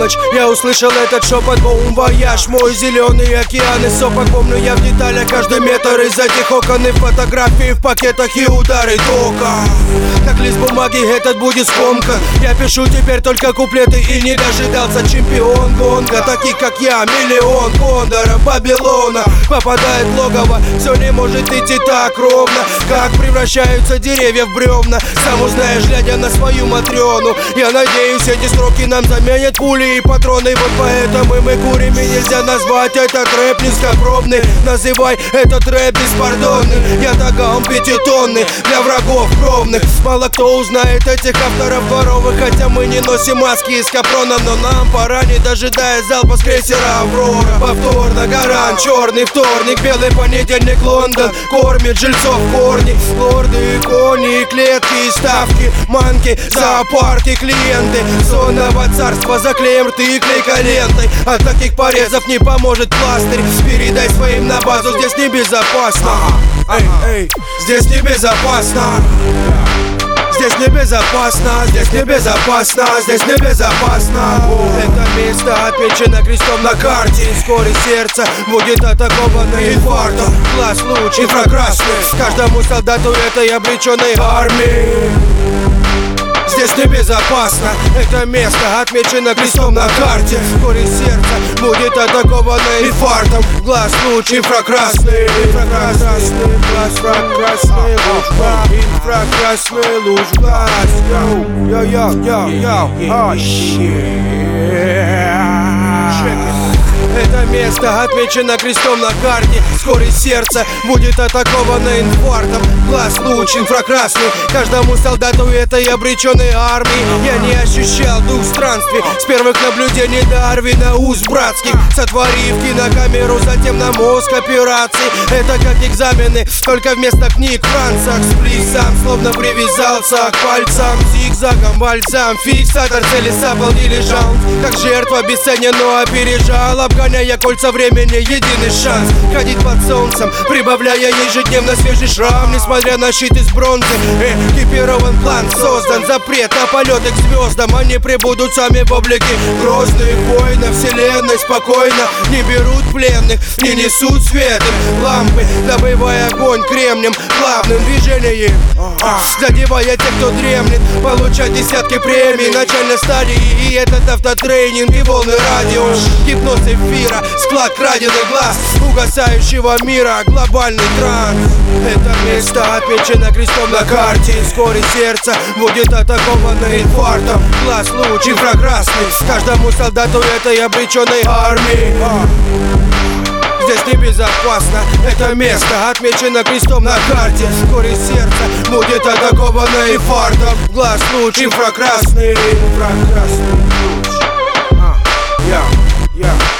полночь я услышал этот шепот Бум вояж, мой зеленый океан и сопок. Помню я в деталях каждый метр из этих окон и фотографии в пакетах и удары тока. Как лист бумаги этот будет скомкан. Я пишу теперь только куплеты и не дожидался чемпион гонга. Таких как я, миллион кондоров Вавилона попадает в логово, все не может идти так ровно. Как превращаются деревья в бревна, сам узнаешь, глядя на свою Матрёну. Я надеюсь, эти строки нам заменят пули и патроны. Вот поэтому мы курим, и нельзя назвать этот рэп низкопробный. Называй этот рэп беспардонный. Я таган пятитонный для врагов кровных. Мало кто узнает этих авторов дворовых, хотя мы не носим маски из капрона. Но нам пора, не дожидаясь залпа с крейсера Аврора. Повторно гарант, черный вторник, белый понедельник, Лондон кормит жильцов корни. Лорды, кони, клетки и ставки, манки, зоопарки, клиенты сонного царства. Заклеим рты клейкой лентой. От таких порезов не поможет пластырь. Передай своим на базу, здесь небезопасно. Эй, здесь небезопасно. Здесь небезопасно, здесь небезопасно, здесь небезопасно. Это место отмечено крестом на карте. Вскоре сердце будет атаковано инфарктом. Глаз луч инфракрасный каждому солдату этой обреченной армии. Здесь небезопасно, это место отмечено крестом на карте. Вскоре сердце будет атаковано инфарктом. Глаз луч инфракрасный, инфракрасный глаз, инфракрасный луч глаз, инфракрасный луч глаз. Йо-йо-йо-йо, это место отмечено крестом на карте. Вскоре сердце будет атаковано инфарктом. Глаз луч инфракрасный каждому солдату этой обреченной армии. Я не ощущал дух странствий с первых наблюдений до Арвина уз братских. Сотворив кинокамеру, затем на мозг операции. Это как экзамены, только вместо книг Францах. Сплисом словно привязался к пальцам. Зигзагом, бальзам, фиксатор цели сапал или жаунт. Как жертва бесценен, но опережал, обгоняя кольца времени, единый шанс ходить под солнцем, прибавляя ежедневно свежий шрам. Несмотря на щит из бронзы, экипирован план создан. Запрет на полеты к звездам, они прибудут сами в облике грозных воинов вселенной. Спокойно не берут пленных, не несут светом лампы, добывая огонь кремнем, плавным движением, задевая тех, кто дремлет. Получать десятки премий начальной стадии. И этот автотренинг и волны радио. Гипноз эфира, склад краденых глаз угасающего мира, глобальный транс. Это место отмечено крестом на карте. Вскоре сердце будет атаковано инфарктом. Глаз луч инфракрасный каждому солдату этой обреченной армии. Здесь небезопасно, это место отмечено крестом на карте. Вскоре сердце будет атаковано инфарктом. Глаз луч инфракрасный, инфракрасный луч.